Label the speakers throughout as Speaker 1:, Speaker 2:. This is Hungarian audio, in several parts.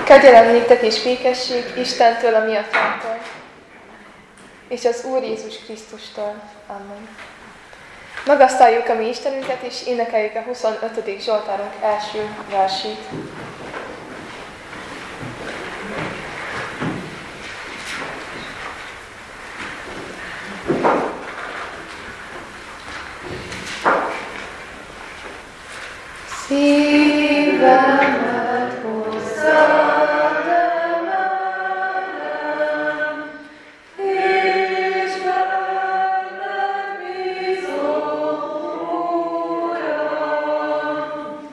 Speaker 1: Kegyelem néktek és békesség Istentől, a mi atyánktól, és az Úr Jézus Krisztustól. Amen. Magasztaljuk a mi Istenünket, és énekeljük a 25. Zsoltárunk első versét. Szívemet hozzád emelem, és benned bízom, Uram,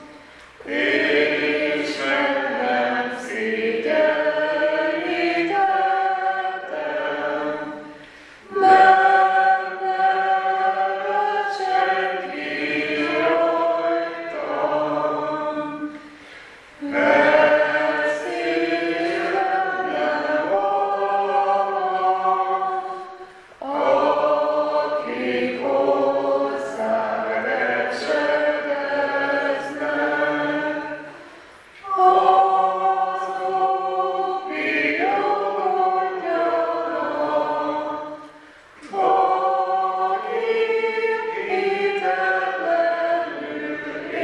Speaker 1: és meg nem szégyenítettem, mert nevet senki rajtam, mert szívemben vannak, akik hozzád esedeznek, azok bírkodjanak, akik hitetlenül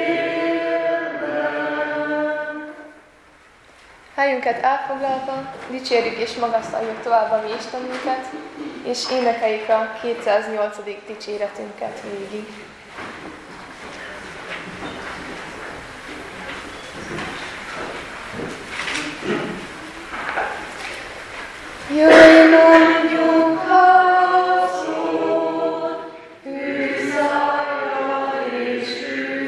Speaker 1: élnek. Helyünket elfoglalva, dicsérjük és magasztaljuk tovább a mi Istenünket, és énekeljük a 208. dicséretünket végig. Jöjj, mondjuk házon, hű szájjal és hű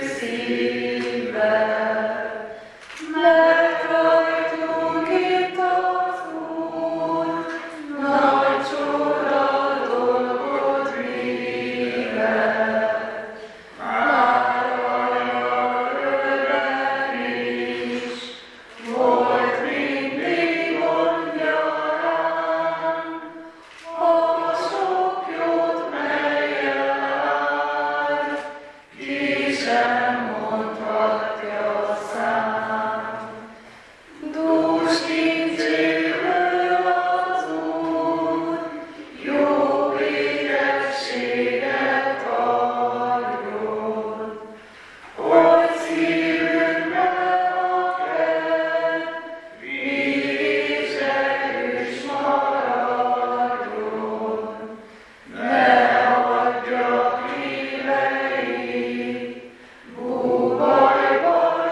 Speaker 1: szívvel, mert rajtunk itt az Úr, nagy csoda dolgot művel. Már a nyargőben is volt mindig gondja rám, a sok jót mellyel áll, ki sem mondhatja szám. Dús kincéből az Úr, jó érességet adjon, hogy szívünkben a ked, mindig is erős maradjon. Ne hagyja híveit, búvajban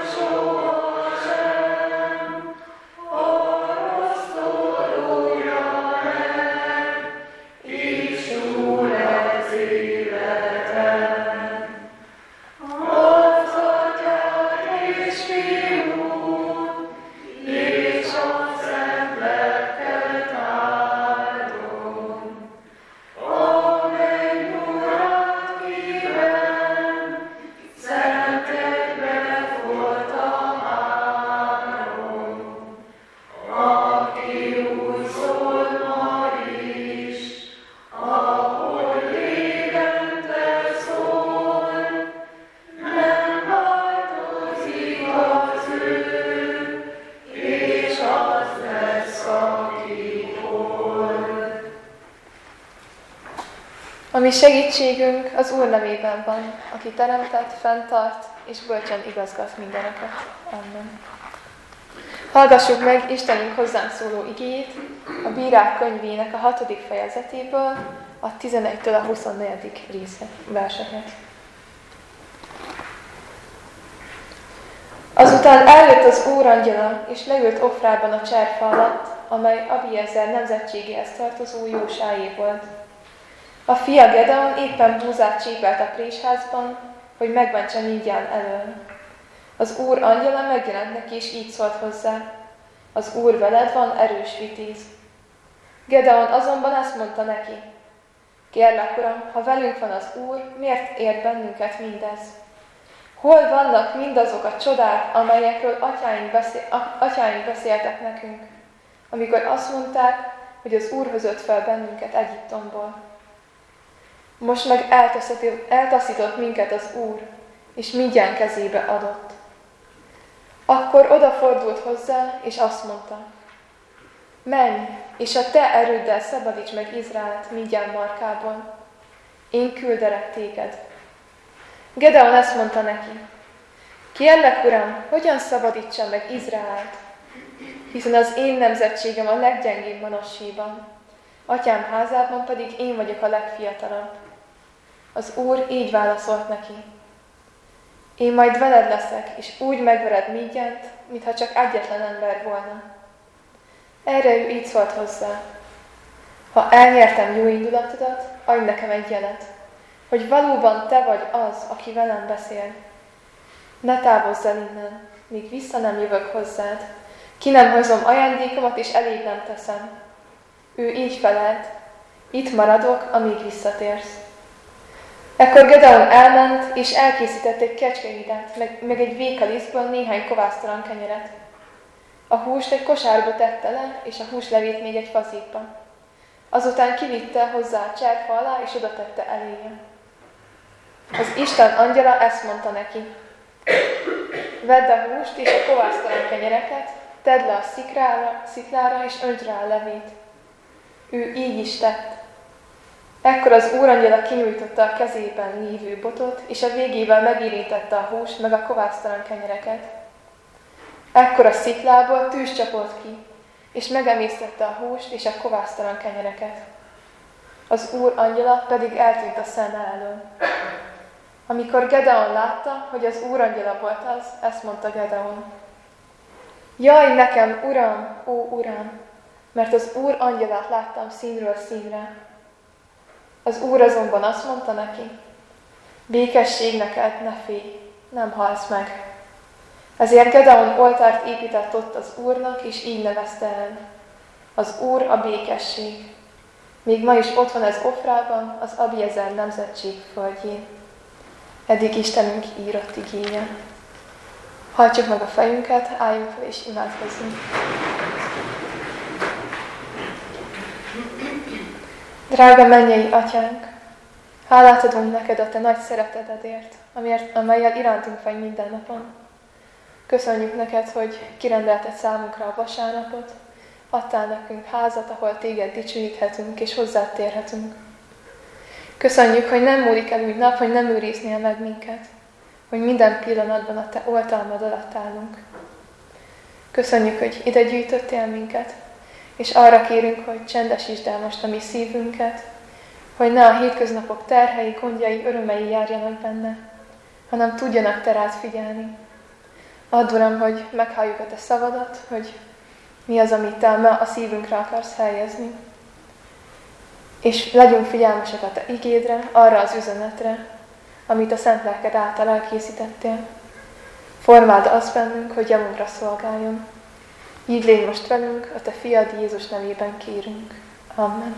Speaker 1: sohasem, arra szorulja meg, és túl ez életen. Az Atyát és Fiút, és a Szent Lelket áldom, amely Urat kíván, szent egyben voltam áron, aki úgy szól ma is, ahogy régen te szól, nem változik az ő, és az lesz, aki old. A mi segítségünk az Úr nevében van, aki teremtett, fenntart és bölcsen igazgat mindeneket. Amen. Hallgassuk meg Istenünk hozzánk szóló igéjét a Bírák könyvének a 6. fejezetéből, a 11-től a 24. verseket. Azután eljött az Úr angyala, és leült Ofrában a cserfa alatt, amely Abiezer nemzetségéhez tartozó Jósáé volt. A fia Gedeon éppen búzát csípelt a présházban, hogy megmentse Midian elől. Az Úr angyala megjelent neki, és így szólt hozzá: az Úr veled van, erős vitéz. Gedeon azonban azt mondta neki: kérlek, Uram, ha velünk van az Úr, miért ért bennünket mindez? Hol vannak mindazok a csodák, amelyekről atyáink beszéltek nekünk, amikor azt mondták, hogy az Úr hozott fel bennünket Egyiptomból? Most meg eltaszított minket az Úr, és Midian kezébe adott. Akkor odafordult hozzá, és azt mondta, menj, és a te erőddel szabadíts meg Izraelt Midian markából. Én küldelek téged. Gedeon ezt mondta neki, kérlek, Uram, hogyan szabadítsam meg Izraelt? Hiszen az én nemzetségem a leggyengébb Manassében, atyám házában pedig én vagyok a legfiatalabb. Az Úr így válaszolt neki, én majd veled leszek, és úgy megvered Midiant, mintha csak egyetlen ember volna. Erre ő így szólt hozzá, ha elnyertem jó indulatodat, adj nekem egy jelet, hogy valóban te vagy az, aki velem beszél. Ne távozz el innen, míg vissza nem jövök hozzád, ki nem hozom ajándékomat, és eléd nem teszem. Ő így felelt, itt maradok, amíg visszatérsz. Ekkor Gedeon elment, és elkészített egy kecskehídát, meg egy vékalisztből néhány kovásztalan kenyeret. A húst egy kosárba tette le, és a húslevét még egy fazékba. Azután kivitte hozzá a cserfa alá, és oda tette eléje. Az Isten angyala ezt mondta neki, vedd a húst és a kovásztalan kenyereket, tedd le a sziklára, és öntsd rá a levét. Ő így is tett. Ekkor az úrangyala kinyújtotta a kezében lévő botot, és a végével megérintette a húst, meg a kovásztalan kenyereket. Ekkor a sziklából tűz csapott ki, és megemésztette a húst és a kovásztalan kenyereket. Az Úr angyala pedig eltűnt a szeme elől. Amikor Gedeon látta, hogy az Úr angyala volt az, ezt mondta Gedeon. Jaj nekem, Uram, ó Uram, mert az Úr angyalát láttam színről színre. Az Úr azonban azt mondta neki, békesség neked, ne félj, nem halsz meg. Ezért Gedeon oltárt épített ott az Úrnak, és így nevezte el. Az Úr a békesség. Még ma is ott van ez Ofrában, az Abiezer nemzetség földjén. Eddig Istenünk írott igéje. Hajtsuk meg a fejünket, álljunk fel és imádkozzunk. Drága mennyei Atyánk, hálát adunk neked a te nagy szeretetedért, amellyel irántunk vagy minden napon. Köszönjük neked, hogy kirendelted számunkra a vasárnapot, adtál nekünk házat, ahol téged dicsőíthetünk és hozzád térhetünk. Köszönjük, hogy nem múlik el úgy nap, hogy nem őriznél meg minket, hogy minden pillanatban a te oltalmad alatt állunk. Köszönjük, hogy ide gyűjtöttél minket, és arra kérünk, hogy csendesítsd el most a mi szívünket, hogy ne a hétköznapok terhei, gondjai, örömei járjanak benne, hanem tudjanak te rád figyelni. Add, Uram, hogy meghalljuk a te szavadat, hogy mi az, amit te ma a szívünkre akarsz helyezni. És legyünk figyelmesek a te igédre, arra az üzenetre, amit a Szent Lelked által elkészítettél. Formáld azt bennünk, hogy javunkra szolgáljon. Így légy most velünk, a te fiad Jézus nevében kérünk. Amen.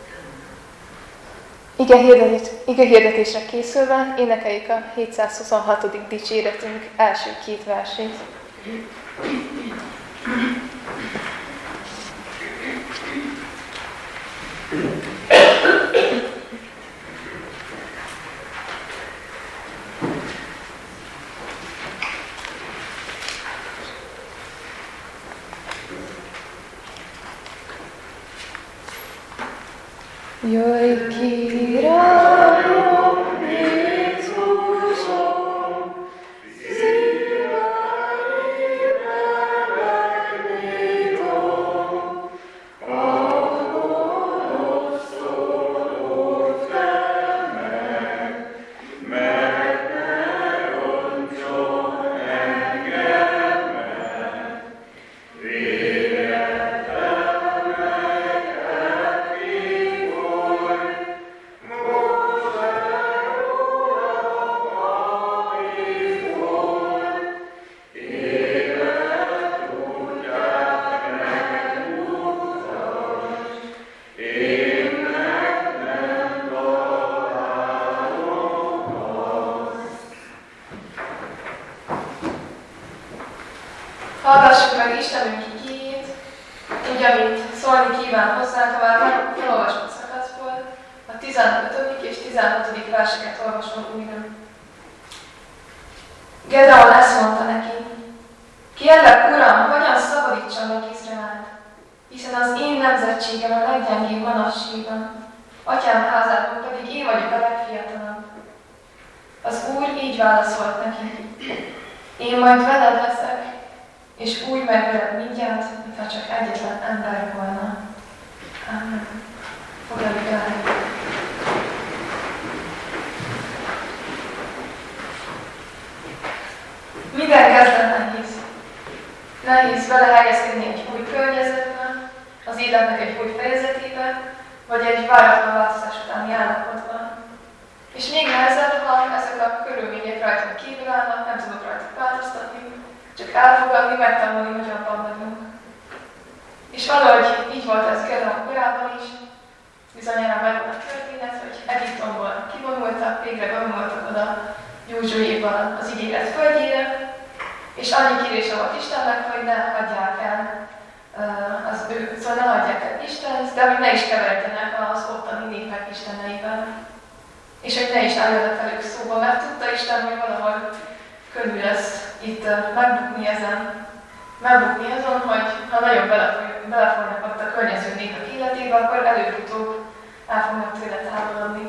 Speaker 1: Ige hirdetésre készülve énekeljük a 726. dicséretünk első két versét. Jöjj ki rájam, Jézusom, szívedbe megnyitom, a gonosz szólót fel meg ne roncson engem meg, hallgassuk meg Istenünk igéjét, úgy, amint szólni kíván hozzánk, a már felolvasott szakaszból, a 15. és 16. verseket olvasom újra. Gedeon ezt mondta neki, Kérlek, Uram, hogyan szabadítsam meg Izraelt, hiszen az én nemzetségem a leggyengébb manassében, atyám házában pedig én vagyok a legfiatalabb. Az Úr így válaszolt neki: én majd veled leszek, és úgy megvered mindjárt, mintha csak egyetlen ember volna. Amen. Foglaljuk el. Minden kezdet nehéz. Nehéz belehelyezkedni egy új környezetben, az életnek egy új fejezetébe, vagy egy váratlan változás utáni állapotban. És még nehezebb, ha ezek a körülmények rajtunk kívül állnak, nem tudok rajtuk változtatni, csak elfogadni, megtanulni, hogy abban vagyunk. És valahogy így volt ez Gedeon korában is, bizonyára megvan a történet, hogy Egyiptomból kivonultak, végre bevonultak oda Józsuéval az ígéret földjére, és annyi kérése volt Istennek, hogy ne hagyják el szóval ne hagyják el Istent, de hogy ne is keveredjenek az ottani népek isteneivel. És hogy ne is álljanak velük szóba, mert tudta Isten, hogy valahol könnyű lesz itt megbukni azon, hogy ha nagyon belefolynak ott a környező népek életébe, akkor előbb-utóbb el fognak tőle távolodni.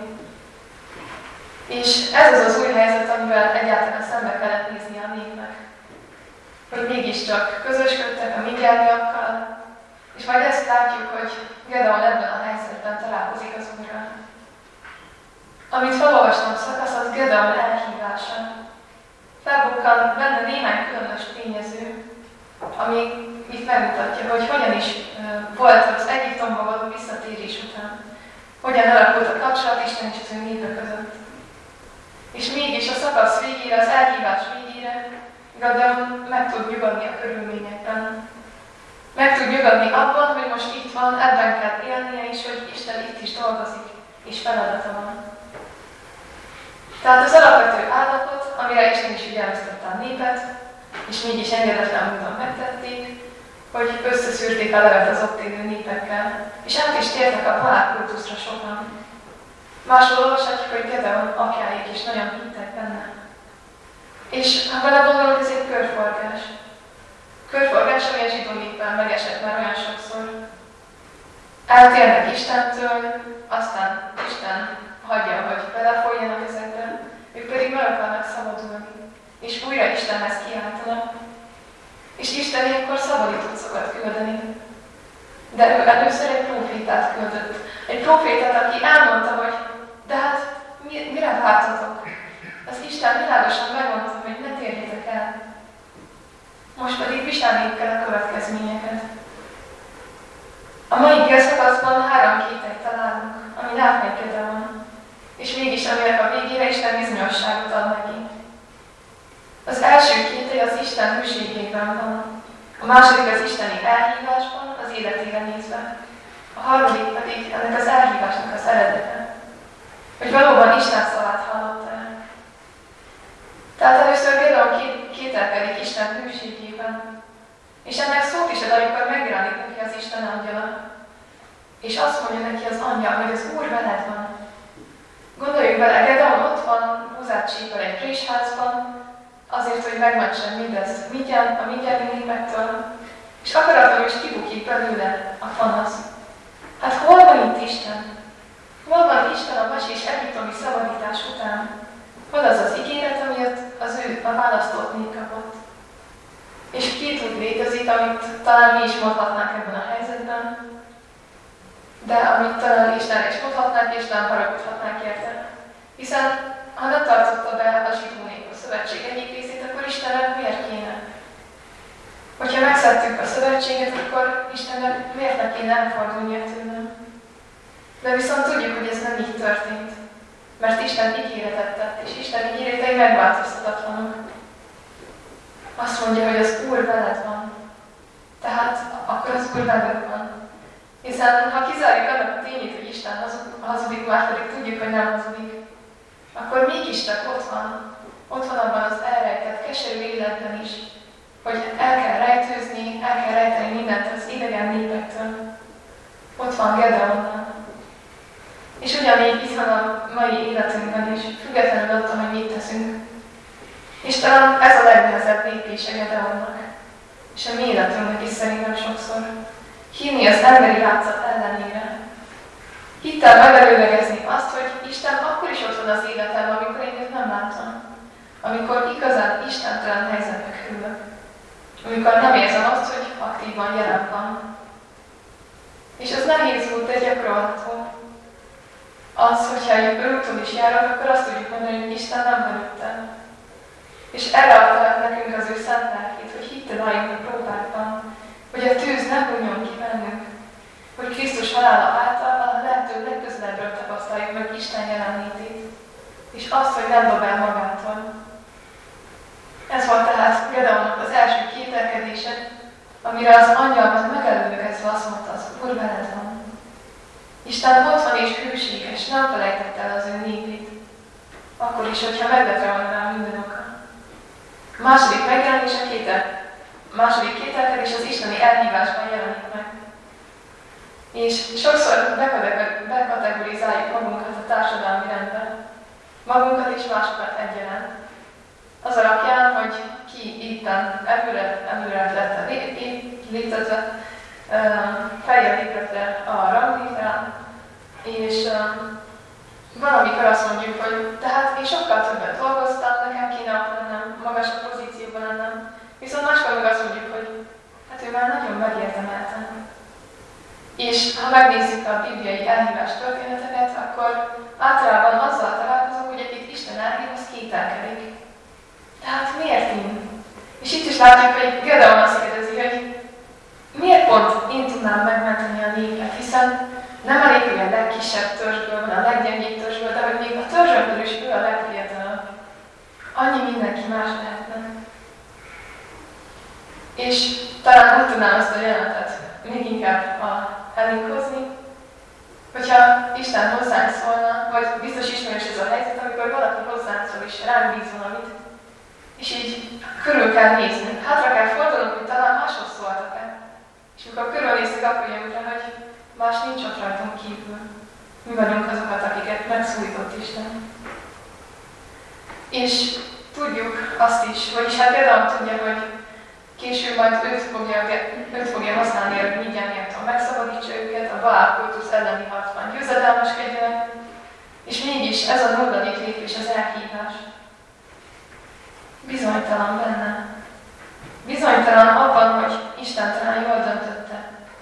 Speaker 1: És ez az az új helyzet, amivel egyáltalán szembe kellett nézni a népnek. Hogy mégiscsak közösködtek a midianiakkal, és majd ezt látjuk, hogy Gedeon ebben a helyzetben találkozik az Úrral. Amit felolvastam szakasz, az Gedeon elhívása. Felbukkan benne néhány különös tényező, ami itt megmutatja, hogy hogyan is volt az Egyiptomba való visszatérés után. Hogyan alakult a kapcsolat Isten és az ő népe között. És mégis a szakasz végére, az elhívás végére Gedeon meg tud nyugodni a körülményekben. Meg tud nyugodni abban, hogy most itt van, ebben kell élnie, és hogy Isten itt is dolgozik, és feladata van. Tehát az alapvető állapot, amire Isten is figyelmeztette a népet, és mégis engedetlen módon megtették, hogy összeszűrték a levet az ott élő népekkel, és át is tértek a halálkultuszra sokan. Máshol olvashatjuk, hogy Gedeon apjáik is nagyon hittek benne. És ha belegondolunk, ez egy körforgás. Körforgás, ami a zsidó népben megesett már olyan sokszor. Eltérnek Istentől, aztán Isten hagyja, hogy belefolyjanak ezekbe, ők pedig meg akarnak szabadulni, és újra Istenhez kiáltanak. És Isten ilyenkor szabadítót szokott küldeni. De ő először egy prófétát küldött. Egy prófétát, aki elmondta, hogy de hát mire vártatok? Az Isten világosan megmondta, hogy ne térjetek el. Most pedig viselniük kell a következményeket. A mai igeszakaszban 3 kételyt találunk, ami átmegy Gedeon, és mégis aminek a végére Isten bizonyosságot ad neki. Az első kételj az Isten hűségében van, a második az isteni elhívásban, az életére nézve, a harmadik pedig ennek az elhívásnak az eredete, hogy valóban Isten szavát hallotta el. Tehát először Gedeon kételkedik Isten hűségében, és ennek szót is ad, amikor megjelenik neki az Isten angyala, és azt mondja neki az angyal, hogy az Úr veled van. Gondoljunk bele, Gedeon ott van, húzát csípel egy présházban, azért, hogy megmentsen mindezt a midiani népektől, és akaratlanul is kibukik belőle a panasz. Hát hol van itt Isten? Hol van Isten a mesés egyiptomi szabadítás után? Hol az az ígéret, amiért az ő a választott nép kapott? És két út létezik, amit talán mi is mondhatnánk ebben a helyzetben, de amit talán Istenre is mondhatnánk, és nem haragudhatnánk érte. Hiszen ha nem tartotta be a zsidó nép a szövetség egyik részét, akkor Istennek miért kéne? Hogyha megszedtük a szövetséget, akkor Istennek miért ne kéne elfordulnia tőlem? De viszont tudjuk, hogy ez nem így történt. Mert Isten ígéretet tett, és Isten ígéretei megváltoztatatlanok. Azt mondja, hogy az Úr veled van. Tehát akkor az Úr veled van. Hiszen ha kizárjuk annak a tényét, hogy Isten hazudik, már pedig tudjuk, hogy nem hazudik, akkor mégiscsak ott van abban az elrejtett, keserű életben is, hogy el kell rejtőzni, el kell rejteni mindent az idegen népektől. Ott van Gedeonnal. És ugyanígy itt van a mai életünkben is, függetlenül attól, hogy mit teszünk. És talán ez a legnehezebb lépése Gedeonnak. és a mi életünknek is szerintem sokszor. Hinni az emberi látszat ellenére. Hittel megelőlegezni azt, hogy Isten akkor is ott van az életemben, amikor én őt nem látom. Amikor igazán istentelen helyzetbe kerülök. Amikor nem érzem azt, hogy aktívan jelen van. És ez nehéz út, de gyakorolható. Az, hogyha egy úton is járok, akkor azt tudjuk mondani, hogy Isten nem van itten. És erre adta nekünk az ő szent lelkét, hogy hitted álljunk a próbákban, hogy a tűz ne hunyjon ki bennünk, hogy Krisztus halála által a lehető legközelebbről tapasztaljuk meg Isten jelenlétét, és azt, hogy nem dob el magától. Ez volt tehát Gedeonnak az első kételkedése, amire az angyal meg megelőlegezve azt mondta, az Úr veled van. Isten ott van és hűséges, nem felejtette el az ő népét, akkor is, hogyha megvetve van rá minden oka. A második megjelenés második kételkedés az isteni elhívásban jelenik meg. És sokszor bekategorizáljuk magunkat a társadalmi rendben, magunkat és másokat egyaránt. Az alapján, hogy ki itten előre lett létezve, feljebb lépett a ranglétrán, és valamikor azt mondjuk, hogy tehát én sokkal többet dolgoztam, nekem kéne ott lennem, magasabb pozícióban lennem, viszont máskor meg azt mondjuk, hogy hát ő már nagyon megérdemelten. És ha megnézzük a bibliai elhívás történeteket, akkor általában azzal találkozunk, hogy akit Isten elhív, az kételkedik. Tehát miért én? És itt is látjuk, hogy Gedeon azt kérdezi, hogy miért pont én tudnám megmenteni a népet, hiszen nem elég, hogy a legkisebb törzsből van, a leggyengébb törzsből, de hogy még a törzsökből is ő a legfiatalabb. Annyi mindenki más lehetne. És talán úgy tudnám ezt a jelenetet még inkább elénk hozni, hogyha Isten hozzánk szólna, vagy biztos ismerős ez a helyzet, amikor valaki hozzánk szól és ránk bíz valamit, és így körül kell néznünk, hátra kell fordulnunk, hogy talán máshoz szóltak-e. És amikor körülnéztük, akkor jövünk rá, hogy más nincs ott rajtunk kívül. Mi vagyunk azokat, akiket megszólított Isten. És tudjuk azt is, vagyis hát Gedeon tudja, hogy később majd őt fogja használni, hogy Midianiaktól megszabadítsa őket, a Baál kultusz elleni harcban győzedelmeskedjenek, és mégis ez a 0. lépés az elhívás. Bizonytalan benne. Bizonytalan abban, hogy Isten talán jól döntötte.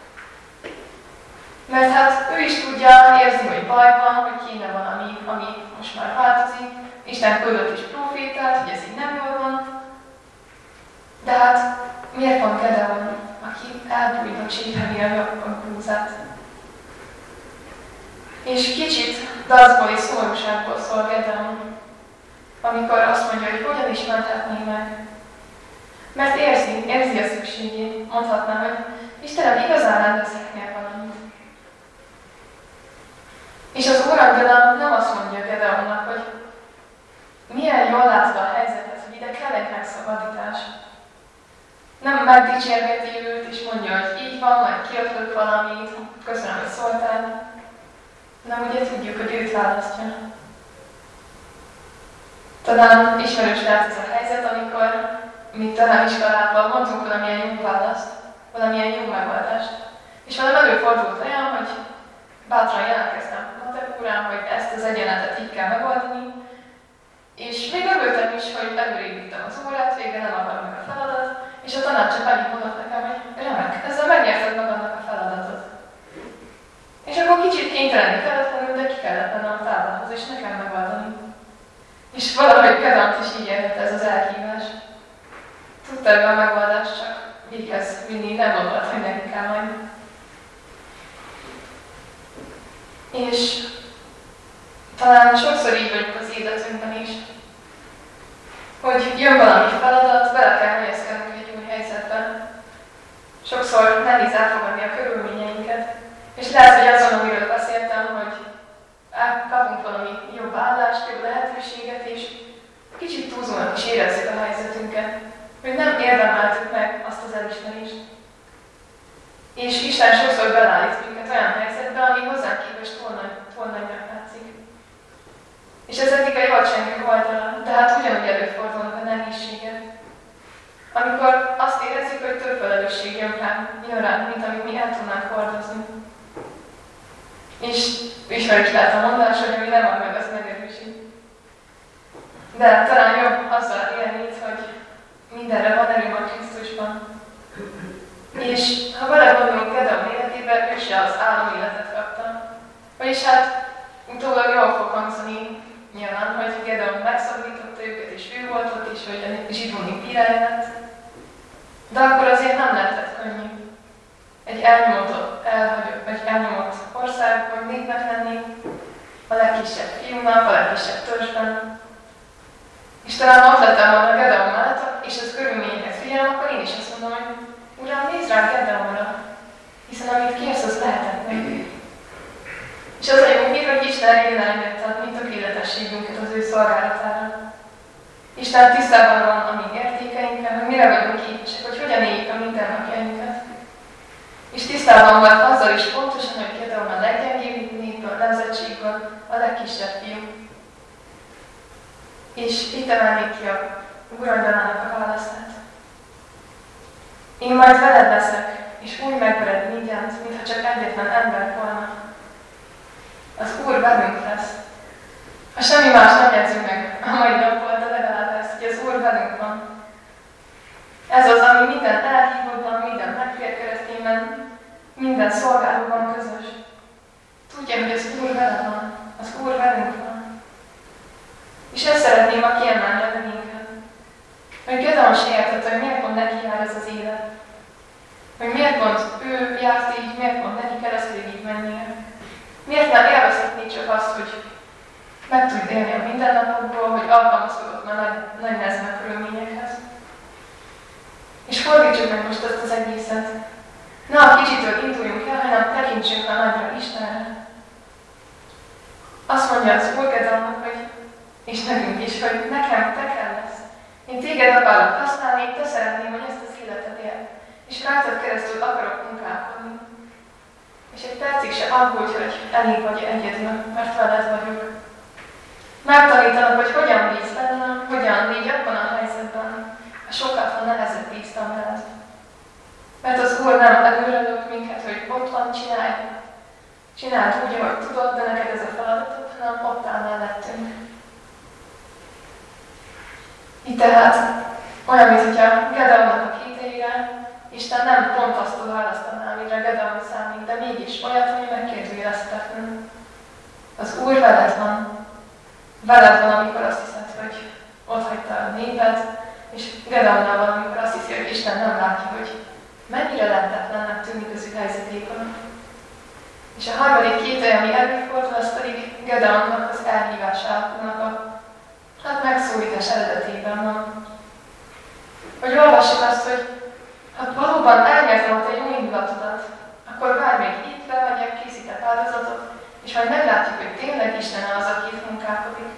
Speaker 1: Mert hát ő is tudja, érzi, hogy baj van, hogy kéne valami, ami most már változik. Isten küldött is profétát, hogy ez így nem jól van. De hát miért van Gedeon, aki elbújva csípeli a búzát? És kicsit dacból és szomorúságból szól Gedeon, amikor azt mondja, hogy hogyan is menthetné meg. Mert érzi a szükségét, mondhatná, hogy Istenem, igazán rendezhetnél valamit. És az Úrangyala nem azt mondja Gedeonnak, hogy milyen jól látod a helyzetet, hogy ide kell egy megszabadítás. Nem megdicsérgeti őt, és mondja, hogy így van, majd kiötlök valamit, köszönöm, hogy szóltál. Nem ugye tudjuk, hogy őt választja. Talán ismerős lehet ez a helyzet, amikor mi talán iskolában mondtunk valamilyen jó választ, valamilyen jó megoldást. És valami előfordult olyan, hogy bátran jelentkeztem matek órán, hogy ezt az egyenletet így kell megoldani, és még örültem is, hogy előrébb vittem az órát, végre nem akar meg a feladat, és a tanács csak annyit mondott nekem, hogy remek, ezzel megnyerted magadnak a feladatot. És akkor kicsit kénytelenül feletlenül, de ki kellett mennem a táblához, és nekem megoldani. És valahogy Gedeont is így érhette ez az elhívás. Tudta ő a megoldást, csak véghez vinni nem gondolt, hogy neki kell majd. És talán sokszor így vagyunk az életünkben is, hogy jön valami feladat, bele kell helyezkednünk egy új helyzetben. Sokszor nehéz elfogadni a körülményeinket, és lehet, hogy azon, amiről beszéltem, hogy kapunk valami jobb állást, jobb lehetőséget, és kicsit túlzónak is érezzük a helyzetünket, hogy nem érdemeltük meg azt az elismerést. És Isten sokszor belállít minket olyan helyzetbe, ami hozzánk képest túl nagynak látszik. És ez eddig a jól csengő oldala, de hát ugyanúgy előfordulnak a nehézségek. Amikor azt érezzük, hogy több felelősség jön rá, mint amit mi el tudnánk hordozni. És ismerjük lehet a mondás, hogy ami nem van meg, az megerősít. De talán jobb azzal élni, hogy mindenre van erőm a Krisztusban. És ha belegondolunk Gedeon életébe, ő se az álom életet kapta. Vagyis hát utólag jól fog hangzani nyilván, hogy Gedeon megszabadította őket, és ő volt ott, és hogy a zsidó nép király lett. De akkor azért nem lehetett könnyű egy elnyomott országban népnek lenni, a legkisebb fiúnak, a legkisebb törzsben. És talán ott lettem volna Gedeon mellett, és az körülményeket figyelem, akkor én is azt mondom, hogy Uram, nézd rá Gedeonra, hiszen amit kérsz, az lehetett meg. És az a jó hír, hogy Isten régen elengedte a mi tökéletességünket az ő szolgálatára. Isten tisztában van a mi értékeinkkel, hogy mire vagyunk képesek, hogy hogyan éljük a mindennapjainkat. És tisztában volt azzal is pontosan, hogy Gedeon a leggyengébb népből, nemzetségből, a legkisebb fiú. És itt emelnék ki a Úrangyalának a választát. Én majd veled leszek, és úgy megvered mindjárt, mintha csak egyetlen ember volna. Az Úr velünk lesz. Ha semmi más nem jegyzünk meg a mai napból, de legalább ezt, hogy az Úr velünk van. Ez az, ami minden elhívóban, minden megfér keresztényben, minden szolgálóban közös. Tudja, hogy az Úr vele van, az Úr velünk van. És ezt szeretném ma kiemelni a leginkább. Hogy Gedeon se értette, hogy miért pont neki jár ez az élet. Hogy miért pont ő járt így, miért pont neki keresztül így mennie. Miért nem élvezhetné csak azt, hogy meg tud élni a mindennapokból, hogy alkalmazkodott már nagy nehezen a körülményekhez. És fordítsuk meg most ezt az egészet. Ne a kicsitől induljunk el, hanem tekintsünk a nagyra Istenre. Azt mondja az Úr Gedeonnak, hogy és nekünk is, hogy nekem te kell lesz. Én téged akarok használni, te szeretném, hogy ezt az életed él. És rajtad keresztül akarok munkálkodni. És egy percig se aggódj, hogy elég vagy egyedül, mert veled vagyok. Megtanítanak, hogy hogyan bízz bennem, hogyan légy abban a helyzetben, ha sokat nehezebb bíztam veled. Mert az Úr nem előre lök minket, hogy ott van, csináld úgy, ahogy tudod, de neked ez a feladatod, hanem ott áll mellettünk. Így tehát olyan, mintha Gedeonnak a kételjére Isten nem pont azt választaná, amire Gedeon számít, de mégis olyat, ami megkérdőjelezhetetlen. Az Úr veled van. Veled van, amikor azt hiszed, hogy ott hagyta a népet, és Gedeonnal van, amikor azt hiszi, hogy Isten nem látja, hogy mennyire lehetetlennek tűnik az ő helyzetében. És a harmadik kételj, ami előfordul, az pedig Gedeonnak az elhívásának a megszólítás eredetében van. Hogy olvassuk azt, hogy ha valóban elnyertem a te jó indulatodat, akkor várj még itt, bemegyek, készítek áldozatot, és majd meglátjuk, hogy tényleg Isten az, aki itt munkálkodik.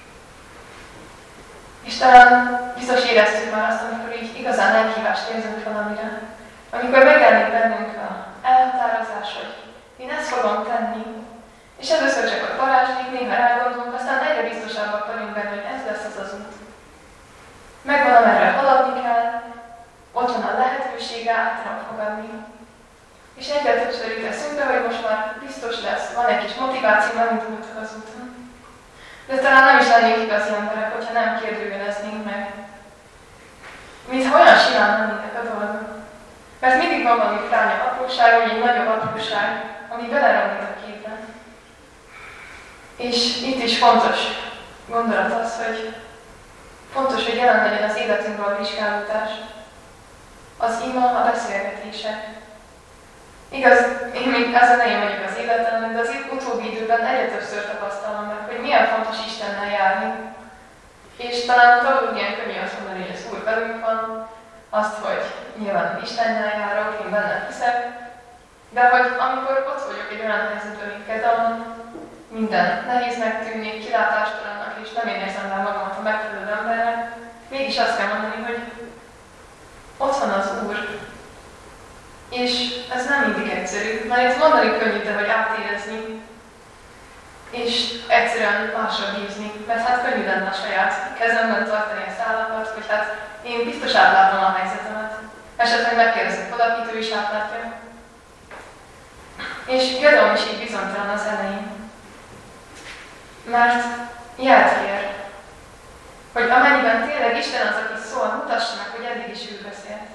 Speaker 1: És talán biztos éreztük már azt, amikor így igazán elhívást érzünk valamire. Amikor megjelenik bennünk az elhatározás, hogy én ezt fogom tenni, és először csak ott varázslik, néha rágondolunk, aztán egyre biztosabbak vagyunk benne, hogy ez lesz az az út. Megvan, amerre haladni kell, ott van a lehetősége, át tudom fogadni. És egyre többször jut eszünkbe, hogy most már biztos lesz, van egy kis motiváció, nem indultak az úton. De talán nem is lennénk igazi emberek, hogyha nem kérdőjeleznénk meg. Mintha olyan simán lennének a dolgok. Mert mindig van valami fránya apróság, vagy egy nagyobb apróság, ami beleromlik a képbe. És itt is fontos gondolat az, hogy fontos, hogy jelen legyen az életünkről a vizsgálódás. Az ima, a beszélgetések. Igaz, én még az elején vagyok az életemben, de az utóbbi időben egyre többször tapasztalom meg, hogy milyen fontos Istennel járni. És talán valóban ilyen könnyű azt mondani, hogy az Úr velünk van, azt, hogy nyilván Istennel járok, én benne hiszek, de hogy amikor ott vagyok egy olyan helyzetben, mint Gedeon, minden nehéznek tűnik, kilátástalannak, és nem én érzem rá magamat a megfelelő embernek, mégis azt kell mondani, hogy ott van az Úr. És ez nem mindig egyszerű, mert itt mondani könnyű, de hogy átérezni. és egyszerűen másra bízni, mert hát könnyű lenne a saját kezemben tartani a szálakat, hogy hát én biztos átlátom a helyzetemet. Esetleg megkérdezek valakit, ő is átlátja. És Gedeon is így bizonytalan az elején. Mert jelt kér, hogy amennyiben tényleg Isten az, aki szól, mutassa meg, hogy eddig is ő beszélt.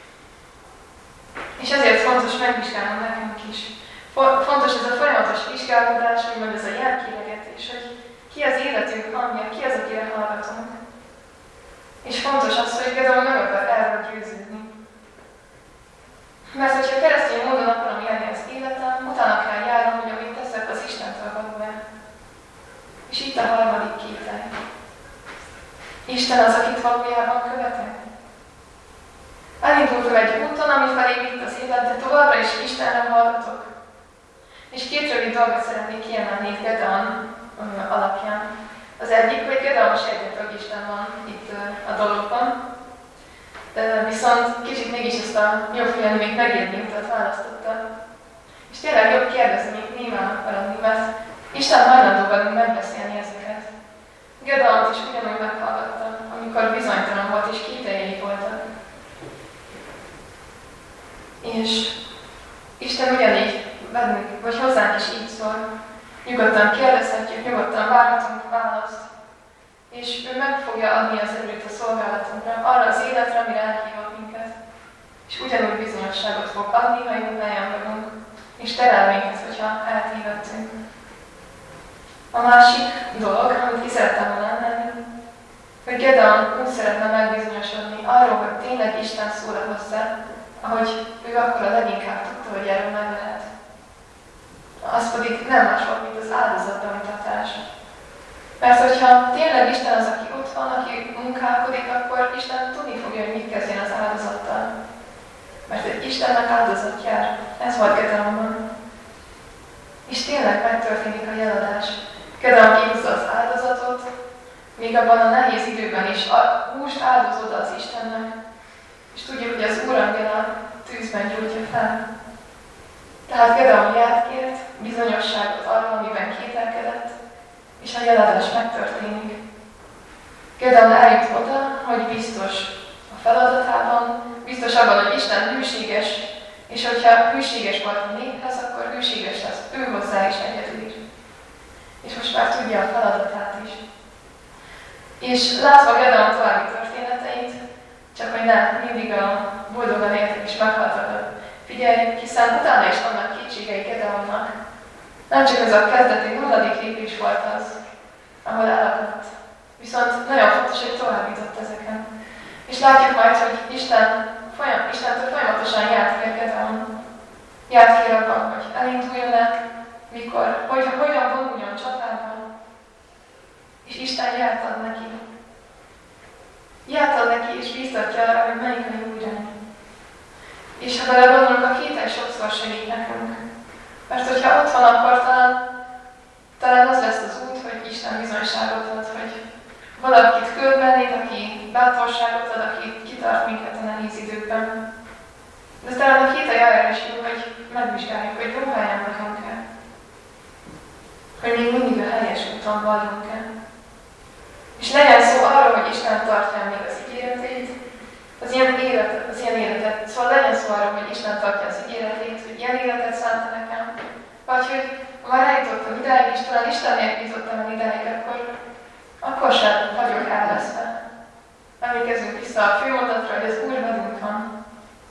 Speaker 1: És ezért fontos megvizsgálnom nekünk is. Fontos ez a folyamatos vizsgálódás, úgymond ez a jelkélegetés, hogy ki az életünk hangja, ki az, akire hallgatunk. És fontos az, hogy Gedeon meg akar erről győződni. Mert hogyha keresztény módon akarom élni az életem, utána kell járnom, hogy amit teszek, az Istentől való-e. És itt a harmadik kétel. Isten az, akit valójában követek. Elindultam egy úton, ami felé vitt az élet, de továbbra is Istenre hallgatok. És két rövid dolgot szeretnék kiemelni itt Gedeon alapján. Az egyik, hogy Gedeon sejtett, hogy Isten van itt a dologban. Viszont kicsit mégis ezt a jobb félelmét megérni utat választotta. És tényleg jobb kérdezni, mint némának maradni, mert Isten hajlandó velünk megbeszélni ezeket. Gedeont is ugyanúgy meghallgatta, amikor bizonytalan volt és kételjei voltak. És Isten ugyanígy bennünk, vagy hozzánk is így szól. Nyugodtan kérdezhetjük, nyugodtan várhatunk választ. És ő meg fogja adni az erőt a szolgálatunkra, arra az életre, amire elhívott minket. És ugyanúgy bizonyosságot fog adni, ha jó helyen vagyunk, és terel minket, hogyha eltévedtünk. A másik dolog, amit ki szerettem volna emelni, hogy Gedeon úgy szeretne megbizonyosodni arról, hogy tényleg Isten szól hozzá, ahogy ő akkor a leginkább tudta, hogy erről meg lehet. Az pedig nem más volt, mint az áldozatbemutatás. Mert hogyha tényleg Isten az, aki ott van, aki munkálkodik, akkor Isten tudni fogja, hogy mit kezdjen az áldozattal. Mert egy Istennek áldozat jár. Ez volt Gedeonban. És tényleg megtörténik a jeladás. Gedeon kihúzza az áldozatot, még abban a nehéz időben is a húst áldozod az Istennek. És tudjuk, hogy az Úrangyala tűzben gyújtja fel. Tehát Gedeon járt kért, bizonyosságot arról, amiben kételkedett, és a jeladás megtörténik. Gedeon eljut oda, hogy biztos a feladatában, biztos abban, hogy Isten hűséges, és hogyha hűséges volt a néphez, akkor hűséges lesz ő hozzá is egyedül. És most már tudja a feladatát is. És látva Gedeon további történeteit, csak hogy ne mindig a boldogan éltek és meghaltak. Figyeljük, hiszen utána is vannak kétségei Gedeonnak. Nem csak ez a kezdeti 0. lépés volt az, ahol elakadt. Viszont nagyon fontos, hogy tovább jutott ezeken. És látjuk majd, hogy Istentől folyamatosan járt kér Gedeon. Járt kér abban, hogy elinduljon-e, mikor, hogyan vonuljon csatában. És Isten járt ad neki. Járt ad neki, és bíztatja arra, hogy melyik a jó irány. És ha belegondolunk, a kétel sokszor segít nekünk. Mert hogyha ott van, akkor talán az lesz az út, hogy Isten bizonyságot ad, hogy valakit körbenéd, aki bátorságot ad, aki kitart minket a nehéz időkben. De talán a kétel arra is jó, hogy megvizsgáljuk, hogy jó helyen vagyunk-e. Hogy még mindig a helyes úton vagyunk-e. És legyen szó arról, hogy Isten tartja még az ígéretét, az ilyen életet. Szóval legyen szó arról, hogy Isten tartja az ígéretét, hogy ilyen életet szánta nekem. Vagy hogy már eljutottam ideig, és talán Isten nélkül jutottam el ideig, akkor sem vagyok elveszve. Emlékezzünk vissza a főmondatra, hogy az Úr velünk van.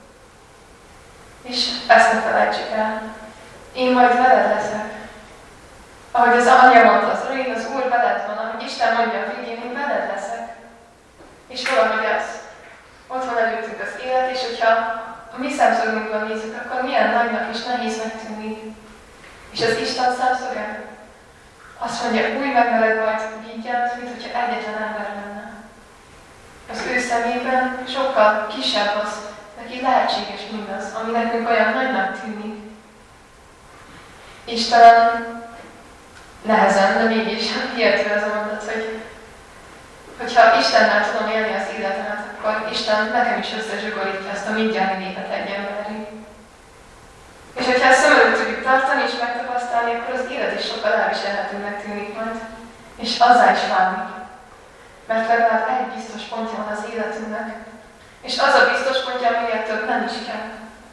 Speaker 1: És ezt ne felejtsük el. Én majd veled leszek. Ahogy az Anya mondta, az Úr veled van, ahogy Isten mondja a végén, én veled leszek. És valahogy ez. Ott van előttünk az élet, és hogyha a mi szemszögünkből nézzük, akkor milyen nagynak és nehéznek tűnik. És az Isten szemszöge azt mondja, új megmeleg majd vigyánt, mint hogyha egyetlen ember lenne. Az ő szemében sokkal kisebb az, neki lehetséges mindaz, ami nekünk olyan nagynak tűnik. És talán nehezen, de mégis hihető az a mondat, hogyha Istennel tudom élni az életemet, akkor Isten nekem is összezsugorítja ezt a mindjárt népet egy emberi. És hogyha ezt szem előtt tudjuk tartani és megtapasztalni, használni, akkor az élet is sokkal elviselhetőnek tűnik majd, és azzá is válik. Mert legalább egy biztos pontja van az életünknek, és az a biztos pontja, aminél több nem is kell.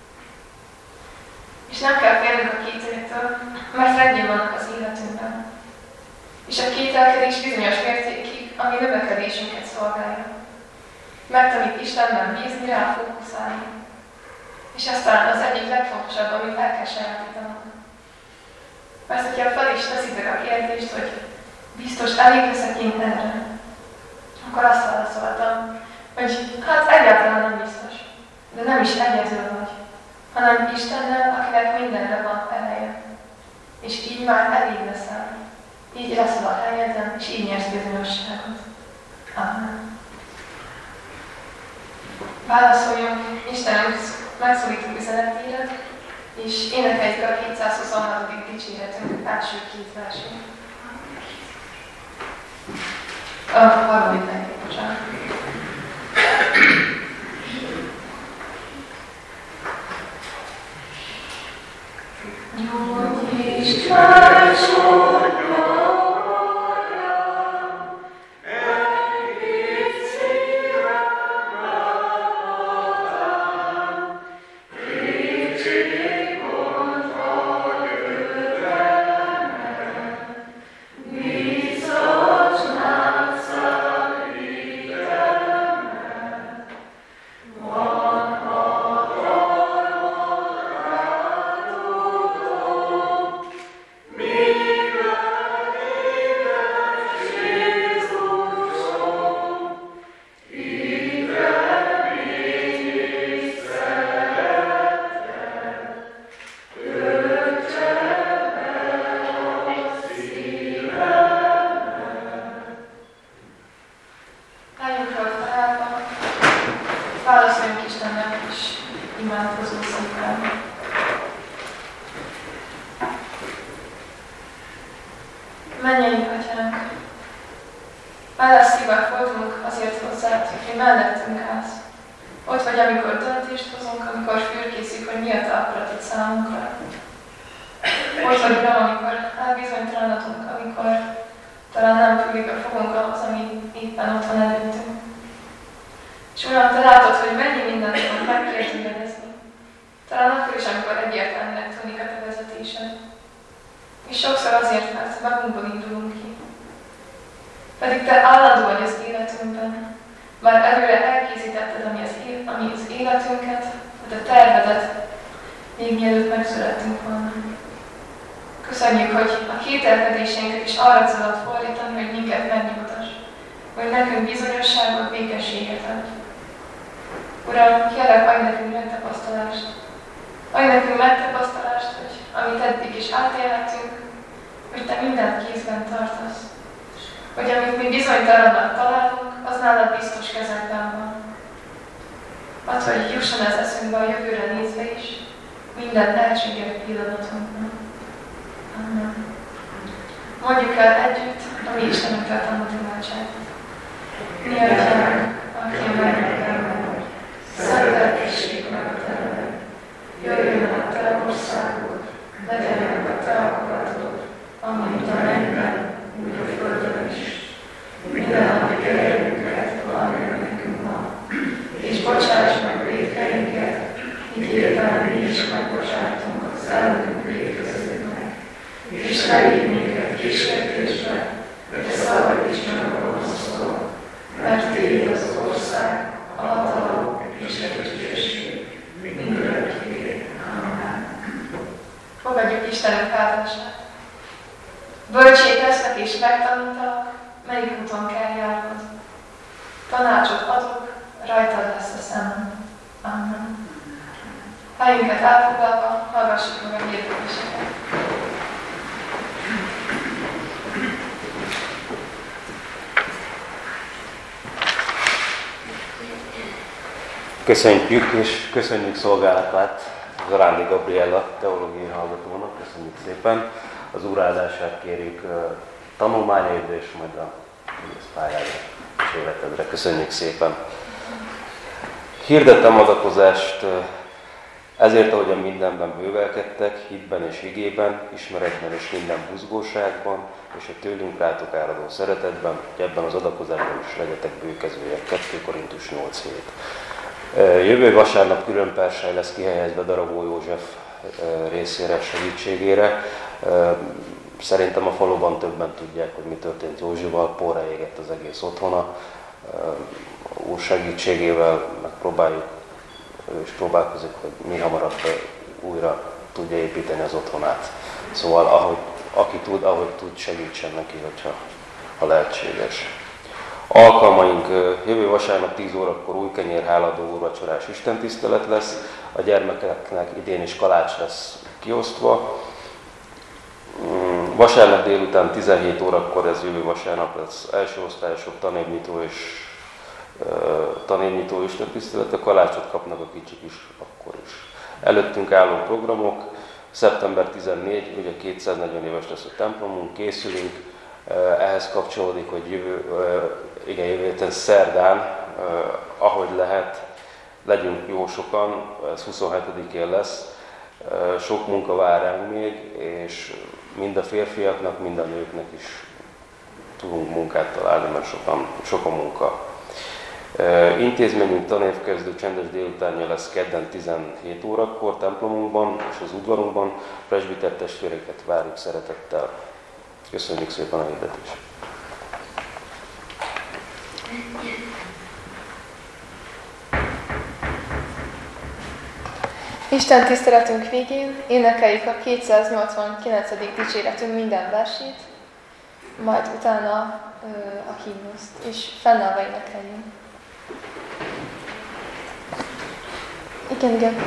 Speaker 1: És nem kell félnünk a kételjektől, mert rendjén vannak az életünkben. És a kételkedés bizonyos mértékig a mi növekedésünket szolgálja. Megtanít Istenben bízni, rá fókuszálni. És ez talán az egyik legfontosabb, amit el kell sajátítanunk. Mert hogyha fel is teszitek a kérdést, hogy biztos elég leszek én erre, akkor azt válaszoltam, hogy hát egyáltalán nem biztos, de nem is egyedül vagy, hanem Istennel, akinek mindenre van ereje. És így már elég leszel. Így leszel a helyeden, és így nyersz bizonyosságot. Amen. Válaszoljunk Istenünk megszólító üzenetére, és énekeljük a 726. dicséretünk első két versét. A harmadik nekik, bocsánat. Nyugodj és társadalom, válaszoljunk Istennek is imádkozó szívvel. Mennyei Atyánk, hálás szívvel fordulunk azért hozzád, hogy mellettünk állsz. Ott vagy, amikor döntést hozunk, amikor fürkészünk, hogy mi a te akaratod számunkra. Ott vagy, Uram, amikor elbizonytalanodunk, amikor talán nem fűlik a fogunk ahhoz, ami éppen ott van előttünk. És Uram, te látod, hogy mennyi mindent tudunk megkérdőjelezni. Talán akkor is, amikor egyértelműnek tűnik a te vezetésed. És sokszor azért, mert magunkból indulunk ki. Pedig te állandó vagy az életünkben. Már előre elkészítetted, ami az életünket, vagy a tervedet, még mielőtt megszülettünk volna. Köszönjük, hogy a kételkedéseinket is arra tudod fordítani, hogy minket megnyugtass, hogy nekünk bizonyosságot, békességet adj. Uram, kérlek, adj nekünk megtapasztalást. Adj nekünk megtapasztalást, hogy amit eddig is átélhetünk, hogy te mindent kézben tartasz. Hogy amit mi bizonytalannak találunk, az nálad biztos kezekben van. Add, hogy jusson ez eszünkbe a jövőre nézve is, minden lehetséges pillanatunkban. Amen. Mondjuk el együtt a mi Istenünkre tanult imádságot. Mi Atyánk, aki a mennyekben vagy, szenteltessék meg a te neved. Jöjjön a te országod, legyen meg a te akaratod, amint a mennyben, úgy a földön is. Mindennapi kenyerünket adj meg nekünk ma, és bocsáss meg vétkeinket, miképpen mi is megbocsátunk az ellenünk vétkezőknek. És ne vigy minket kísértésbe, de szabadíts meg a gonosztól, mert tiéd az ország, a hatalom és a dicsőség mindörökké. Amen. Fogadjuk Istenünk áldását. Bölcsék lesznek és megtanítalak, melyik úton kell járnod. Tanácsot adok, rajtad lesz a szemem. Amen. Helyünket elfoglalva, hallgassuk meg a hirdetéseket.
Speaker 2: Köszöntjük és köszönjük szolgálatát Zarándi Gabriella teológiai hallgatónak, köszönjük szépen. Az Úr áldását kérjük tanulmányaidra és majd a pályára és életedre. Köszönjük szépen. Hirdettem adakozást Ezért, ahogyan mindenben bővelkedtek, hitben és igében, ismeretben és minden buzgóságban, és a tőlünk rátok áradó szeretetben, hogy ebben az adakozásban is legyetek bőkezőek. 2 Korintus 8:7. Jövő vasárnap külön persely lesz kihelyezve Darabó József részére, segítségére. Szerintem a faluban többen tudják, hogy mi történt Józsival, porra égett az egész otthona. Úr segítségével megpróbáljuk, ő is próbálkozik, hogy mi hamarabb újra tudja építeni az otthonát. Szóval aki tud, ahogy tud, segítsen neki, ha lehetséges. Alkalmaink jövő vasárnap 10 órakor új kenyér, háladó úrvacsorás istentisztelet lesz, a gyermekeknek idén is kalács lesz kiosztva. Vasárnap délután 17 órakor, ez jövő vasárnap lesz első osztályosok tanévnyitó és tanévnyitó istentisztelet, a kalácsot kapnak a kicsik is akkor is. Előttünk álló programok, szeptember 14, ugye 240 éves lesz a templomunk, készülünk, ehhez kapcsolódik, hogy jövő héten szerdán, ahogy lehet, legyünk jó sokan, ez 27-én lesz, sok munka vár ránk még, és mind a férfiaknak, mind a nőknek is tudunk munkát találni, mert sok a munka. Intézményünk tanévkezdő csendes délutánja lesz kedden 17 órakor templomunkban és az udvarunkban. Presbiter testvéreket várjuk szeretettel. Köszönjük szépen a hirdetést!
Speaker 1: Isten tiszteletünk végén énekeljük a 289. dicséretünk minden versét, majd utána a himnuszt, és fennállva énekeljünk. Igen.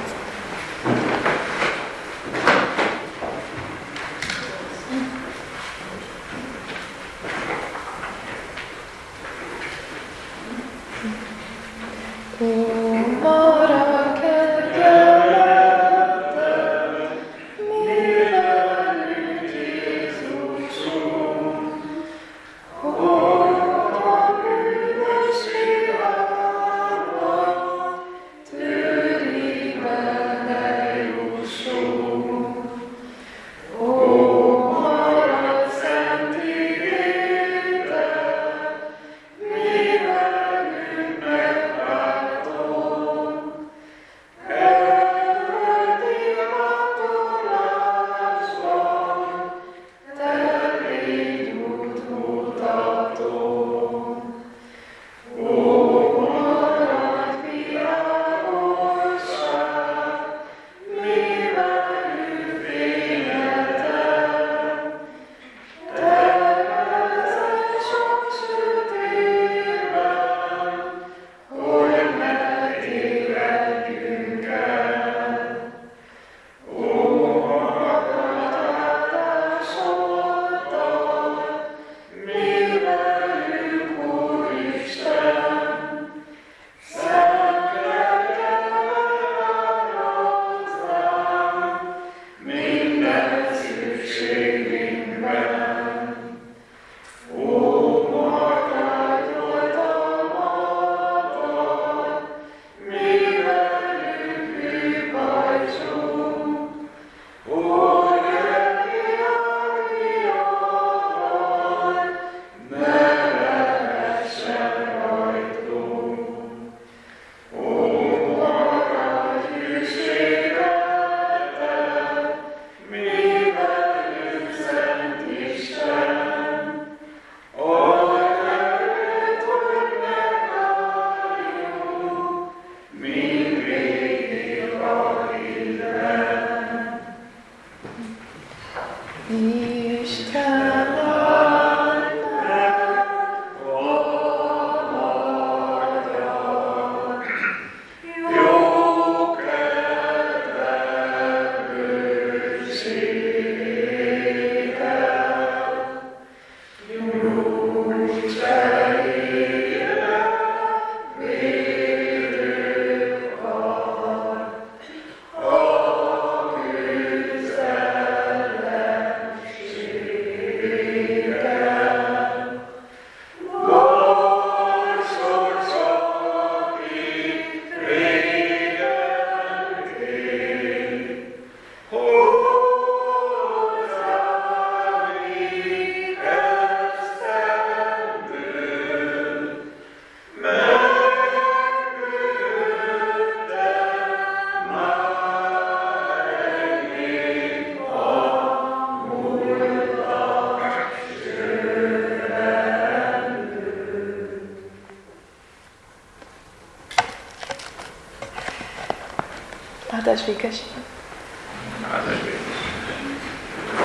Speaker 1: Áldás békesség.
Speaker 3: Áldás békesség.